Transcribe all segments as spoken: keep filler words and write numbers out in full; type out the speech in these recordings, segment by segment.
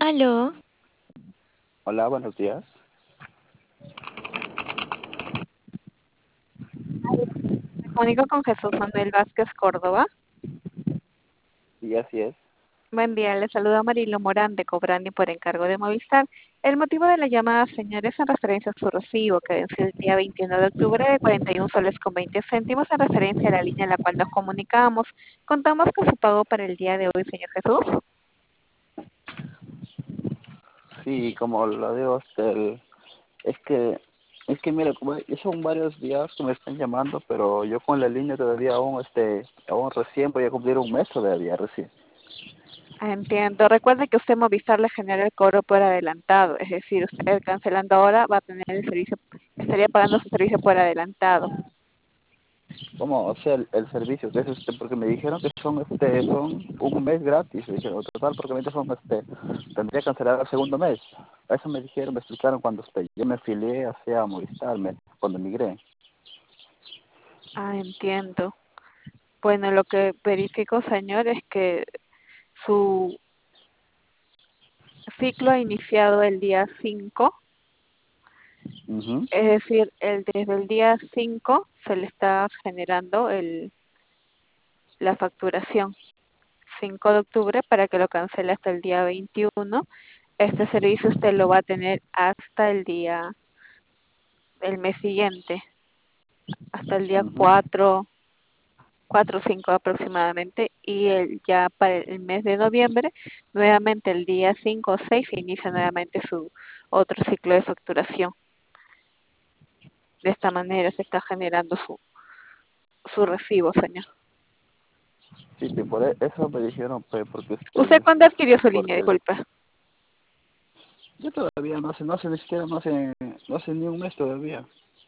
Aló, Hola, buenos días. Me comunico con Jesús Manuel Vázquez Córdoba. Sí, así es. Buen día, le saluda Marilo Morán de Cobrani por encargo de Movistar. El motivo de la llamada, señores, es en referencia a su recibo que vence el día veintiuno de octubre de cuarenta y un soles con veinte céntimos en referencia a la línea en la cual nos comunicamos. Contamos con su pago para el día de hoy, señor Jesús. Sí, como lo digo, este, el- es que, es que mira, como ya son varios días que me están llamando, pero yo con la línea todavía aún, este, aún recién voy a cumplir un mes todavía, recién. Ah, entiendo. Recuerde que usted Movistar le genera el cobro por adelantado, es decir, usted cancelando ahora va a tener el servicio, estaría pagando su servicio por adelantado. ¿Cómo? O sea, el, el servicio, que es este, porque me dijeron que son, este, son un mes gratis, me dijeron, total, porque me dijeron, este, tendría que cancelar el segundo mes. Eso me dijeron, me explicaron cuando, este, yo me afilié hacia Movistar, me, cuando migré. Ah, entiendo. Bueno, lo que verifico, señor, es que su ciclo ha iniciado el día cinco, Mhm. es decir, el, desde el día cinco se le está generando el, la facturación. cinco de octubre para que lo cancele hasta el día veintiuno. Este servicio usted lo va a tener hasta el día del mes siguiente, hasta el día Mhm. cuatro, cuatro o cinco aproximadamente, y el, ya para el mes de noviembre, nuevamente el día cinco o seis se inicia nuevamente su otro ciclo de facturación. De esta manera se está generando su, su recibo, señor. Sí, sí, por e- eso me dijeron, pues, porque ¿Usted este, cuándo adquirió su línea? porque el- Disculpa. yo todavía no sé, no sé, ni siquiera no sé, no sé ni un mes todavía.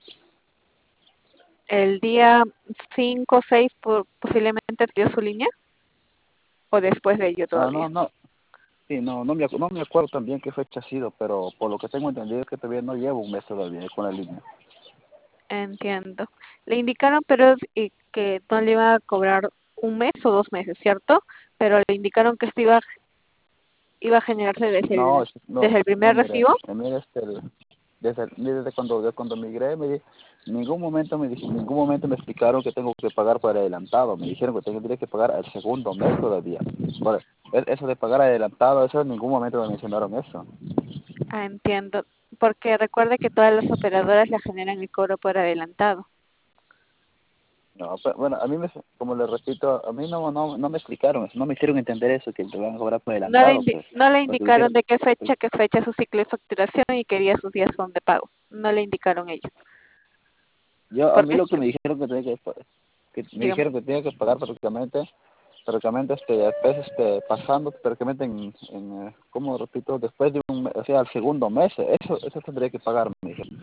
¿El día cinco o seis posiblemente adquirió su línea? ¿O después de ello Ah, no, todavía? no, sí, no, no me, acu- no me acuerdo también qué fecha ha sido, pero por lo que tengo entendido es que todavía no llevo un mes todavía con la línea. Entiendo. Le indicaron, pero y que no le iba a cobrar un mes o dos meses, ¿cierto? Pero le indicaron que esto iba, iba a generarse desde No, el, es- no, desde el no, primer mire, recibo. eh, mire, este, el- desde, desde cuando, desde cuando migré, me di- en ningún momento me dij- en ningún momento me explicaron que tengo que pagar por adelantado, me dijeron que tendría que pagar el segundo mes todavía. Por- e- eso de pagar adelantado, eso en ningún momento me mencionaron eso. Ah, entiendo. Porque recuerde que todas las operadoras le generan el cobro por adelantado. No, pero, bueno, a mí, me, como le repito, a mí no, no, no me explicaron eso, no me hicieron entender eso, que te van a cobrar por No le, adelantado, indi- pues. no le Porque indicaron dijeron, de qué fecha, qué fecha es su ciclo de facturación y qué días sus días son de pago. No le indicaron ellos. yo, a mí Porque, lo que este- me dijeron que tenía que, pa- que me dígame. dijeron que tenía que pagar prácticamente, prácticamente, este, después, este, pasando prácticamente en, en eh, ¿cómo repito? Después de un, mes, o sea, al segundo mes, eso, eso tendría que pagar, me dijeron.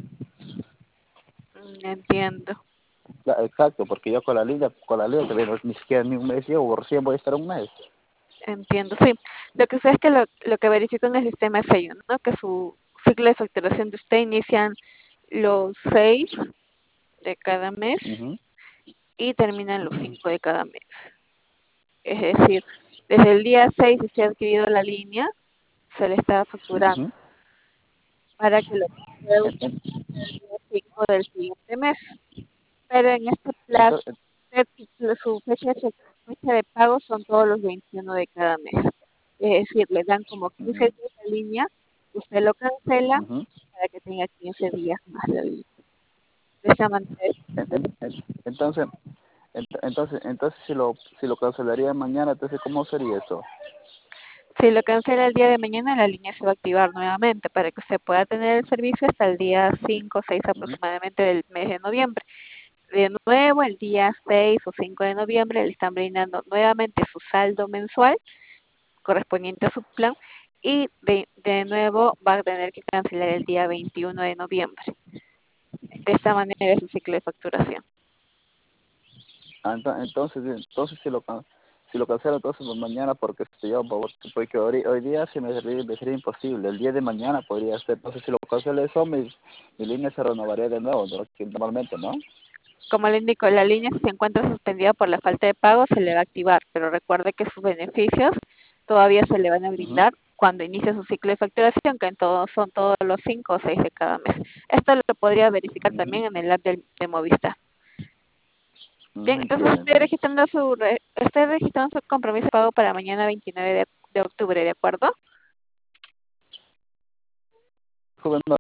Mm, entiendo. Ya, exacto, porque yo con la línea, con la línea, todavía no- ni siquiera ni un mes llevo, recién voy a estar un mes. Entiendo, sí. Lo que sé es que lo, lo que verifico en el sistema es ello, ¿no? Que su ciclo de facturación de usted inician los seis de cada mes Mhm. y terminan los cinco de cada mes. Es decir, desde el día seis si se ha adquirido la línea, se le está facturando Mhm. para que lo pueda utilizar el día cinco del siguiente mes. Pero en este plazo, Entonces, usted, su fecha de, fecha de pago son todos los veintiuno de cada mes. Es decir, le dan como quince mhm. días de línea, usted lo cancela Mhm. para que tenga quince días más de línea. De esa manera, En- en- en- Entonces, ent- entonces, entonces si lo, si lo cancelaría mañana, entonces ¿cómo sería eso? si lo cancela el día de mañana, la línea se va a activar nuevamente para que usted pueda tener el servicio hasta el día cinco o seis Ujú, aproximadamente del mes de noviembre. De nuevo, el día seis o cinco de noviembre le están brindando nuevamente su saldo mensual correspondiente a su plan y de, de nuevo va a tener que cancelar el día veintiuno de noviembre. De esta manera es su ciclo de facturación. ah, ento- entonces, entonces si lo can- si lo cancelo entonces pues, mañana porque este, yo por- porque hoy, hoy día se me sería, me sería imposible. El día de mañana podría ser. Entonces si lo cancelo eso, mi, mi línea se renovaría de nuevo, ¿no? Que normalmente, ¿no? Como le indico, la línea si se encuentra suspendida por la falta de pago se le va a activar, pero recuerde que sus beneficios todavía se le van a Ujú. brindar cuando inicia su ciclo de facturación, que en todo, son todos los cinco o seis de cada mes. Esto lo podría verificar Ujú. también en el app del, de Movistar. Mm, Bien, entonces entiendo, estoy entiendo. registrando su re- estoy registrando su compromiso de pago para mañana veintinueve de, de octubre, ¿de acuerdo? Joven,